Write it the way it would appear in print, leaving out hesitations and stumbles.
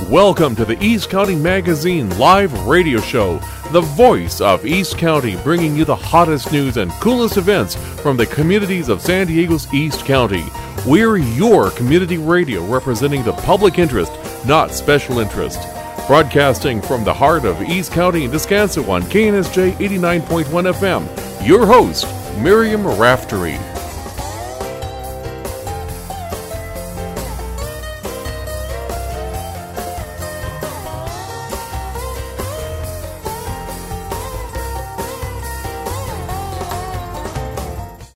Welcome to the East County Magazine live radio show, the voice of East County, bringing you the hottest news and coolest events from the communities of San Diego's East County. We're your community radio representing the public interest, not special interest. Broadcasting from the heart of East County and Descanso on KNSJ 89.1 FM, your host, Miriam Raftery.